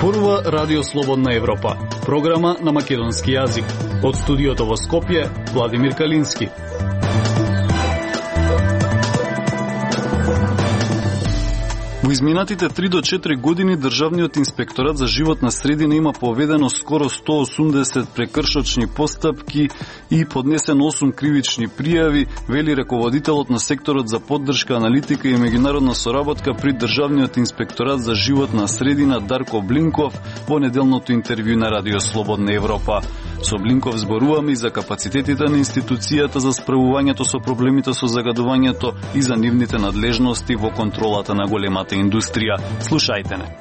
Зборува Радио Слободна Европа, програма на македонски јазик. Од студиото во Скопје, Владимир Калински. Во изминатите 3 до 4 години Државниот инспекторат за животна средина има поведено скоро 180 прекршочни постапки и поднесен 8 кривични пријави, вели раководителот на секторот за поддршка, аналитика и меѓународна соработка при Државниот инспекторат за животна средина Дарко Блинков во неделното интервју на Радио Слободна Европа. Со Блинков зборуваме и за капацитетите на институцијата за справувањето со проблемите со загадувањето и за нивните надлежности во контролата на големата индустрија. Слушајте не.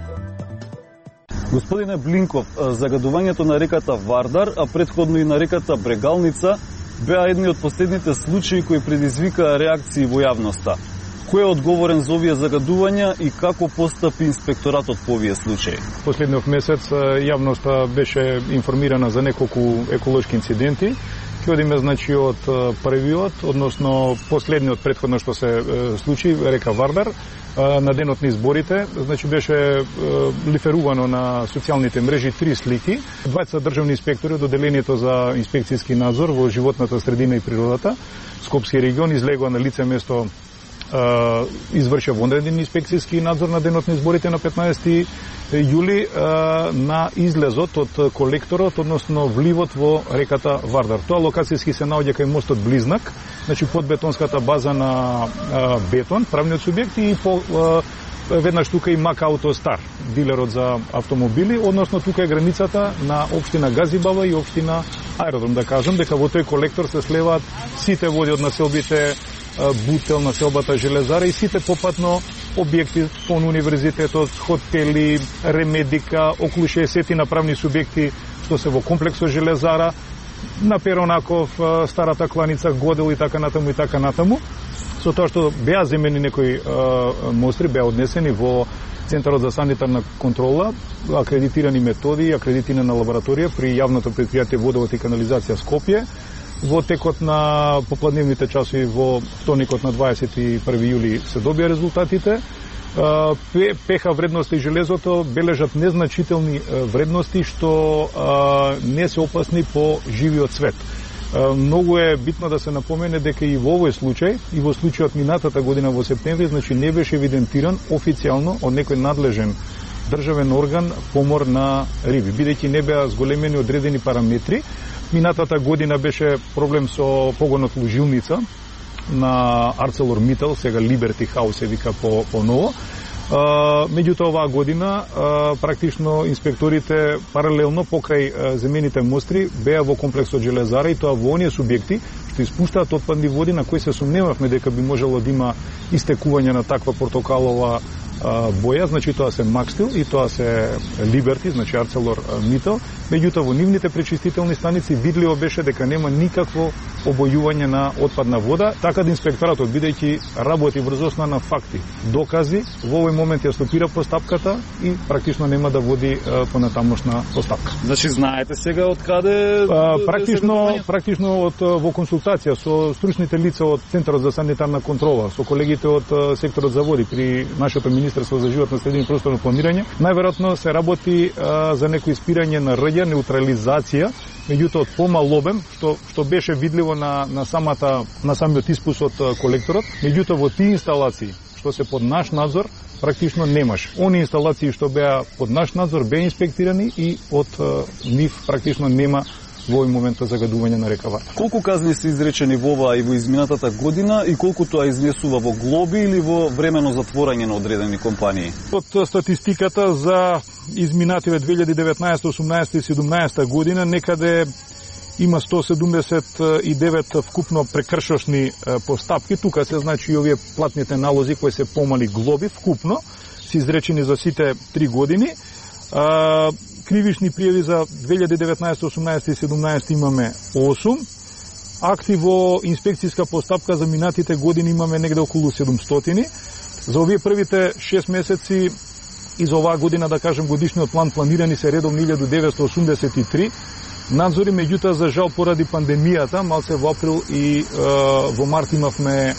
Господине Блинков, загадувањето на реката Вардар, а претходно и на реката Брегалница, беа едни од последните случаи кои предизвикаа реакции во јавноста. Кој е одговорен за овие загадувања и како постапи инспекторатот по овие случаи? Последниот месец јавноста беше информирана за неколку еколошки инциденти. Ќе одиме значи од првиот, односно последниот претходно што се случи, река Вардар, на денот на изборите, значи беше лиферувано на социјалните мрежи 3 слики. Двајца државни инспектори од одделението за инспекцијски надзор во животната средина и природата, Скопски регион, излегува на лице место, извршија вонреден инспекцијски надзор на денот на изборите на 15 јули на излезот од колекторот, односно вливот во реката Вардар. Тоа локацијски се наоѓа кај мостот Близнак, значи под бетонската база на бетон, правниот субјект, и по веднаш тука и Мак Ауто Стар, дилерот за автомобили, односно тука е границата на општина Газибава и општина Аеродром, да кажам, дека во тој колектор се слеваат сите води од населбите Бутел, населбата Железара и сите попатно објекти по универзитетот, хотели, ремедика, околу 60 направни субјекти што се во комплексот Железара, на Перонаков, старата кланица, Годел и така натаму и така натаму. Со тоа што беа земени некои мостри, беа однесени во Центарот за санитарна контрола, акредитирани методи, акредитирана лабораторија при јавното претпријатие Водовод и канализација Скопје. Во текот на попладневните часови во вторникот на 21 јули се добија резултатите. ПХ вредности железото бележат незначителни вредности што не се опасни по живиот свет. Многу е битно да се напомене дека и во овој случај, и во случајот минатата година во септември, значи не беше евидентиран официјално од некој надлежен државен орган помор на риби, бидејќи не беа зголемени одредени параметри. Минатата година беше проблем со погонот Лужилница на ArcelorMittal, сега Liberty House се вика по ново. Меѓутоа оваа година практично инспекторите паралелно покрај земените мостри беа во комплексот Железара, и тоа во оние субјекти што испуштаат отпадни води на кои се сумневавме дека би можело да има истекување на таква портокалова боја, значи тоа се Макстил и тоа се Liberty, значи ArcelorMittal. Меѓутоа во нивните пречистителни станици видливо беше дека нема никакво обојување на отпадна вода, така да инспекторатот, бидејќи работи врз основа на факти, докази, во овој момент ја стопира постапката и практично нема да води понатамошна постапка. Значи знаете сега од каде практично од во консултација со стручните лица од Центарот за санитарна контрола, со колегите од секторот за води при нашето Министерство за животна средина и просторно планирање, најверојатно се работи за некој испирање на рѓа, неутрализација, меѓутоа од помал обем, што беше видливо на самиот испус од колекторот. Меѓутоа во тие инсталации што се под наш надзор практично немаше. Они инсталации што беа под наш надзор беа инспектирани и од нив практично нема во овој момент загадување на река Вардар. Колку казни се изречени во оваа и во изминатата година и колку тоа изнесува во глоби или во времено затворање на одредени компании? Од статистиката за изминативе 2019, 18 и 17 година некаде има 179 вкупно прекршочни постапки. Тука се значи и овие платните налози кои се помали глоби вкупно се изречени за сите 3 години. Кривични пријави за 2019, 18 и 17 имаме 8. Акти во инспекцијска постапка за минатите години имаме негде околу 700. За овие првите 6 месеци и за оваа година, да кажем, годишниот план планирани се редовно 1983 надзори, меѓутоа за жал поради пандемијата, малце во април и во март имавме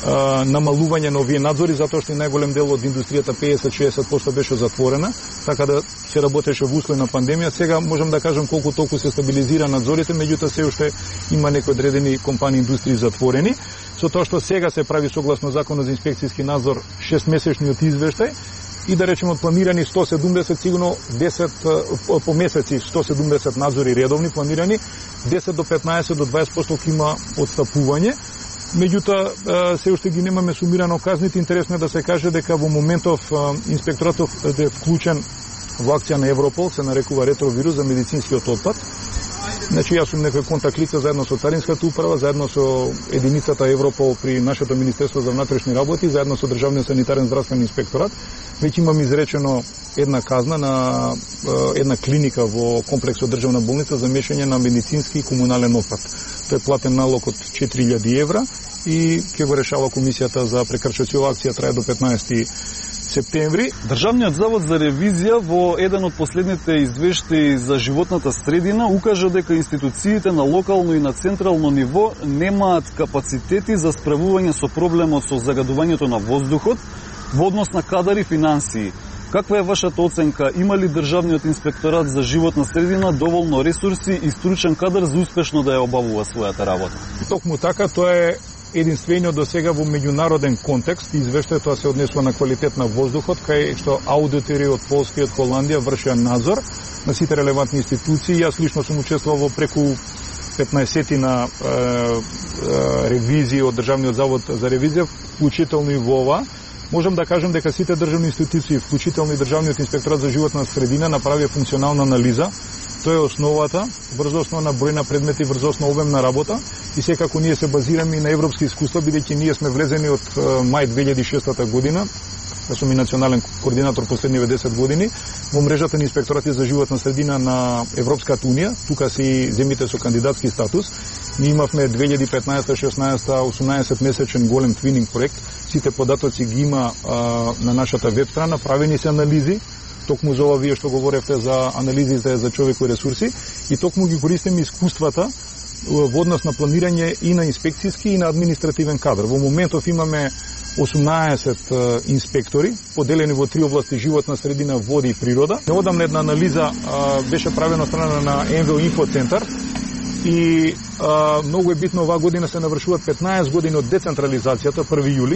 намалување на овие надзори, затоа што и најголем дел од индустријата 50-60% беше затворена, така да се работеше во услови на пандемија. Сега можам да кажам колку толку се стабилизира надзорите, меѓутоа се уште има некои одредени компании индустрии затворени. Со тоа што сега се прави согласно Законот за инспекцијски надзор 6-месечниот извештај и да речеме од планирани 170, сигурно 10 по месеци 170 надзори редовни планирани, 10 до 15 до 20% има отстапување. Меѓутоа, се уште ги немаме сумирано казните. Интересно е да се каже дека во моментов инспекторатов е вклучен во акција на Европол, се нарекува ретровирус за медицинскиот отпад. Значи, јас сум некој контакт лица заедно со Царинската управа, заедно со единицата Европол при нашето Министерство за внатрешни работи, заедно со Државниот санитарен здравствен инспекторат. Веќе имам изречено една казна на една клиника во комплексот државна болница за мешање на медицински и комунален отпад. Тој е платен налог од 4000 евра и ќе го решава комисијата за прекршоци. Ова акција трае до 15 септември. Државниот завод за ревизија во еден од последните извештаи за животната средина укажа дека институциите на локално и на централно ниво немаат капацитети за справување со проблемот со загадувањето на воздухот во однос на кадар и финансии. Каква е вашата оценка? Има ли Државниот инспекторат за животна средина доволно ресурси и стручен кадар за успешно да ја обавува својата работа? Токму така, тоа е единствениот до сега во меѓународен контекст. Извештајот се однесува на квалитет на воздухот, кај што аудитори од Полска и од Холандија вршеа надзор на сите релевантни институции. Јас лично сум учествувал во преку 15 на ревизии од Државниот завод за ревизија, вклучително и во ова. Можам да кажам дека сите државни институции, вклучително и Државниот инспекторат за животна средина, направија функционална анализа. Тоа е основата, врз основа на број на предмети, врз основа обем на работа и секако ние се базираме и на европски искуства, бидејќи ние сме влезени од мај 2006 година, да сум и национален координатор последниве 10 години, во мрежата на инспекторати за животна средина на Европската унија, тука се и земите со кандидатски статус. Ние имавме 2015-16 18 месечен голем твининг проект. Сите податоци ги има на нашата веб страна, правени се анализи, токму за ова вие што говоревте за анализите за човекови ресурси и токму ги користиме искуствата во однос на планирање и на инспекцијски и на административен кадар. Во моментов имаме 18 инспектори, поделени во 3 области: животна средина, води и природа. Неодамна една анализа беше правена од страна на МВО Инфоцентар и многу е битно, оваа година се навршуваат 15 години од децентрализацијата, 1 јули,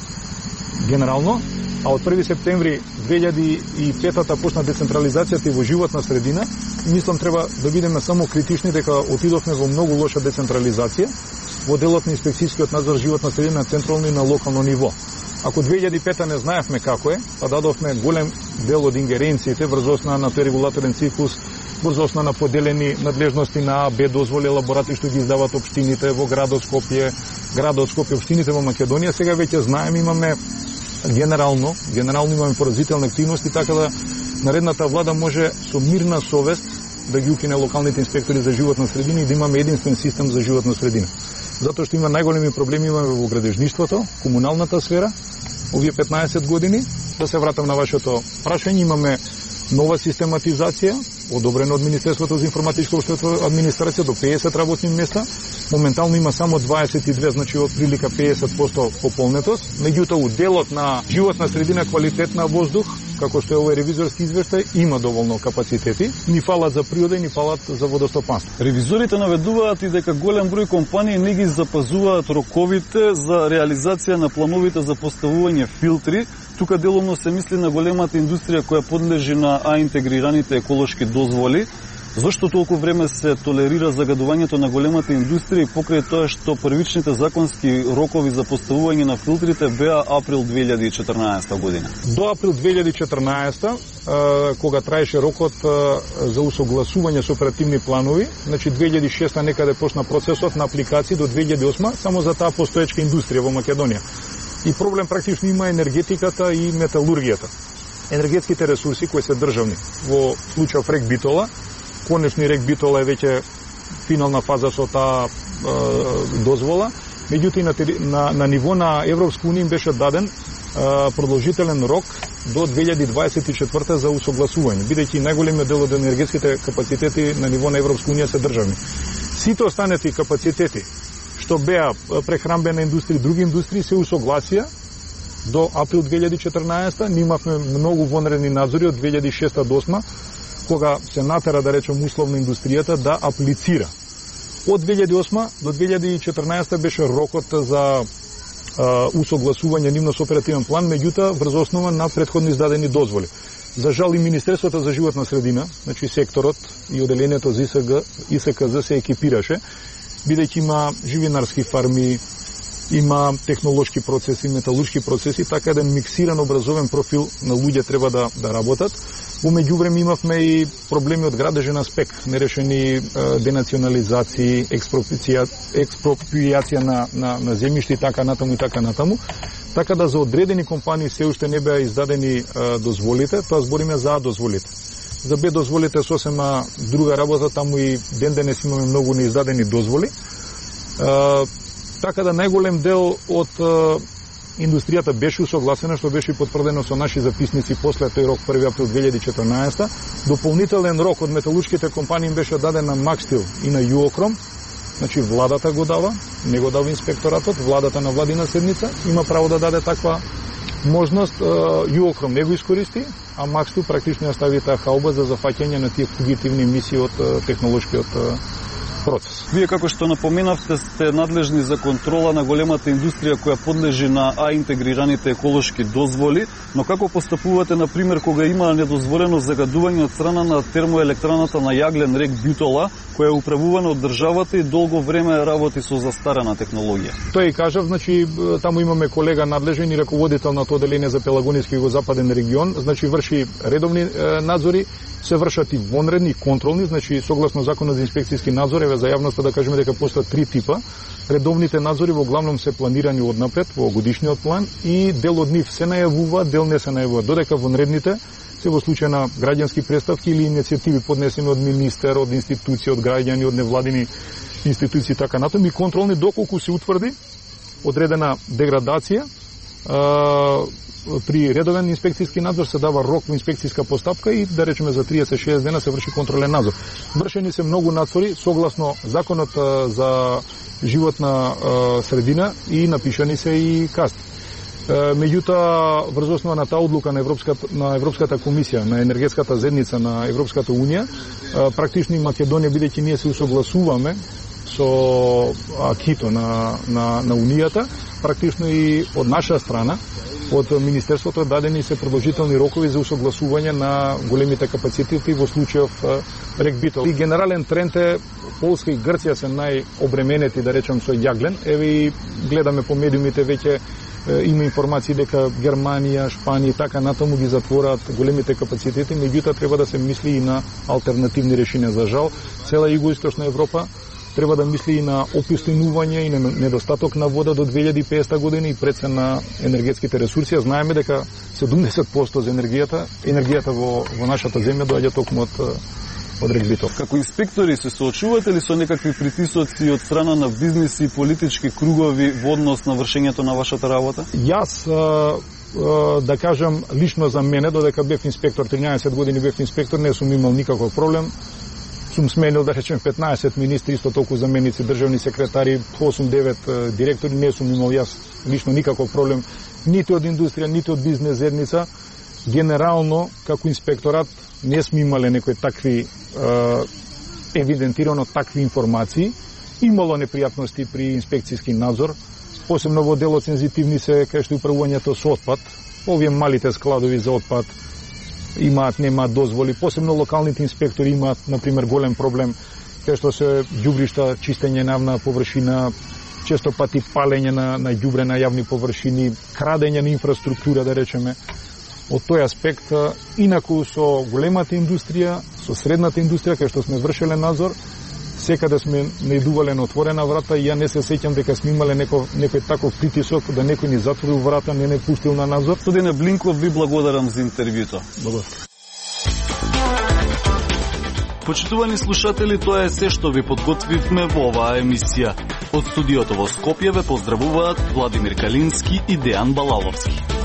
генерално, а од 1 септември 2005-та почна децентрализацијата и во животна средина. Мислам треба да бидеме само критични дека отидовме во многу лоша децентрализација во делот на инспекцијскиот надзор животна средина на централно и на локално ниво. Ако 2005-та не знаевме како е, па дадовме голем дел од ингеренциите врз основа на тој регулаторен циклус, врз основа на поделени надлежности на А, Б дозволи, елаборати што ги издаваат општините во градот Скопје, општините во Македонија. Сега веќе знаеме, имаме генерално имаме поразителни активности, така да наредната влада може со мирна совест да ги укине локалните инспектори за животна средина и да имаме единствен систем за животна средина. Затоа што има најголеми проблеми имаме во градежништвото, комуналната сфера, овие 15 години. Да се вратам на вашето прашање, имаме нова систематизација, одобрена од Министерството за информатичко општество администрација до 50 работни места. Моментално има само 22, значи од прилика 50% пополнетост. Меѓутоа, уделот на животна средина, квалитет на воздух, како што е овој ревизорски извештај, има доволно капацитети. Ни фалат за природа и ни фалат за водостопанство. Ревизорите наведуваат и дека голем број компании не ги запазуваат роковите за реализација на плановите за поставување филтри. Тука делумно се мисли на големата индустрија која подлежи на интегрираните еколошки дозволи. Зошто толку време се толерира загадувањето на големата индустрија и покрај тоа што првичните законски рокови за поставување на филтрите беа април 2014 година? До април 2014, кога траеше рокот за усогласување со оперативни планови, значи 2006 некаде почна процесот на апликации до 2008 само за таа постоечка индустрија во Македонија. И проблем практично има енергетиката и металургијата. Енергетските ресурси кои се државни, во случајов рек Битола, конечно и рек Битола е веќе финална фаза со таа дозвола, меѓутоа на ниво на Европска унија им беше даден продолжителен рок до 2024 за усогласување, бидејќи најголемиот дел од енергетските капацитети на ниво на Европска унија се државни. Сите останати капацитети што беа прехранбена индустрија и други индустрии се усогласија до април 2014. Ние имавме многу вонредни надзори од 2006 до 2008, кога се натера, да речем, условно индустријата да аплицира. Од 2008 до 2014 беше рокот за усогласување нивно со оперативен план, меѓутоа врз основа на претходно издадени дозволи. За жал и Министерството за животна средина, значи секторот и оделението за ИСКЗ се екипираше, бидејќи има живинарски фарми, има технолошки процеси, металуршки процеси, така еден миксиран образовен профил на луѓе треба да работат. Во меѓувреме имавме и проблеми од градежен аспект, нерешени денационализации, експроприација на земјиште и така натаму. Така да за одредени компании се уште не беа издадени дозволите, тоа збориме за дозволите. За Б дозволите сосема друга работа, таму и ден-денес имаме многу неиздадени дозволи. Така да најголем дел од индустријата беше усогласена, што беше потврдено со наши записници после тој рок 1 април 2014. Дополнителен рок од металуршките компании беше даден на Макстил и на Юокром. Значи владата го дава, не го дава инспекторатот, владата на владина седница има право да даде таква можност. Юокром не го искористи, а Макстил практично ја стави таа халба за зафаќање на тие фугитивни емисии од технолошкиот процес. Вие, како што напоменавте, сте надлежни за контрола на големата индустрија која подлежи на интегрираните еколошки дозволи, но како постапувате, например, кога има недозволено загадување од страна на термоелектраната на јаглен рек Битола, која е управувана од државата и долго време работи со застарена технологија? Тој и кажав, значи таму имаме колега надлежен и раководител на тоа оделение за Пелагонски и Југозападен регион, значи врши редовни надзори, се вршат и вонредни и контролни, значи согласно законот за инспекцијски надзор, еве за јавноста да кажеме дека постојат три типа. Редовните надзори во главном се планирани однапред во годишниот план и дел од нив се најавува, дел не се најавува, додека вонредните се во случај на граѓански представки или иницијативи поднесени од министер, од институции, од граѓани, од невладини институции така натаму, и контролни доколку се утврди одредена деградација. При редовен инспекцијски надзор се дава рок во инспекцијска постапка и да речеме за 30-60 дена се врши контролен надзор. Вршени се многу надзори согласно законот за животна средина и напишани се и казни. Меѓутоа, врз основа на таа одлука на Европската комисија, на енергетската заедница на Европската унија, практично и Македонија, бидејќи ние се усогласуваме со акито на унијата, практично и од наша страна, од Министерството дадени се продолжителни рокови за усогласување на големите капацитети во случајов рек Битол. И генерален тренд е Полска и Грција се најобременети, да речем, со јаглен. Еве и гледаме по медиумите веќе има информации дека Германија, Шпанија и така натаму ги затвораат големите капацитети, меѓутоа треба да се мисли и на алтернативни решенија. За жал, цела Југоисточна Европа треба да мисли и на опустинување и на недостаток на вода до 2050 година и прецен на енергетските ресурси. Знаеме дека 70% за енергијата во нашата земја доаѓа токму од рек Битол. Како инспектори се соочувате ли со некакви притисоци од страна на бизнис и политички кругови во однос на вршењето на вашата работа? Јас да кажам лично за мене, додека бев инспектор, 13 години бев инспектор, не сум имал никаков проблем. Сум сменил, да речем, 15 министри, исто толку заменици, државни секретари, 8-9 директори, не сум имал јас лично никаков проблем, нити од индустрија, нити од бизнес заедница. Генерално, како инспекторат, не сме имале некои такви евидентирано такви информации. Имало непријатности при инспекцијски надзор, посебно во делот сензитивни се кај што управувањето со отпад, овие малите складови за отпад, немаат дозволи, посебно локалните инспектори имаат, например, голем проблем кај што се ѓубришта, чистење на јавна површина, често пати палење на ѓубре на јавни површини, крадење на инфраструктура, да речеме. Од тој аспект, инаку со големата индустрија, со средната индустрија, кај што сме вршеле надзор, секаде сме најдувале на отворена врата и ја не се сеќам дека сме имале некој таков притисок да некој ни затворил врата, не пуштил на надзор. Господине Блинков, ви благодарам за интервјуто. Благодарам. Почитувани слушатели, тоа е се што ви подготвивме во оваа емисија. Од студиото во Скопје ве поздравуваат Владимир Калински и Дејан Балаловски.